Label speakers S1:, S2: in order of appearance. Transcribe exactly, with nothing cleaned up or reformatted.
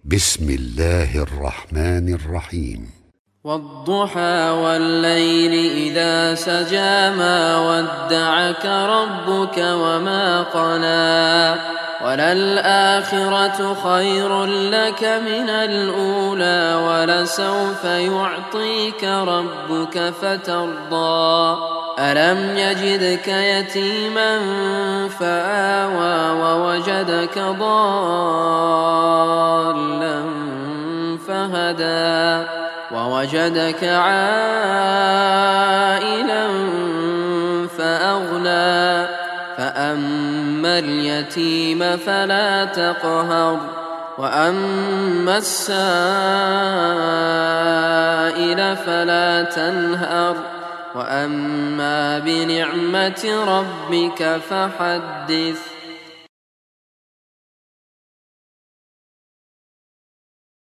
S1: بسم الله الرحمن الرحيم.
S2: والضحى والليل إذا سجى ما ودعك ربك وما قلى وللآخرة خير لك من الأولى ولسوف يعطيك ربك فترضى ألم يجدك يتيما فآوى ووجدك ضالا فهدى ووجدك عائلا فأغنى فأما اليتيم فلا تقهر وأما السائل فلا تنهر وأما بنعمة ربك فحدث.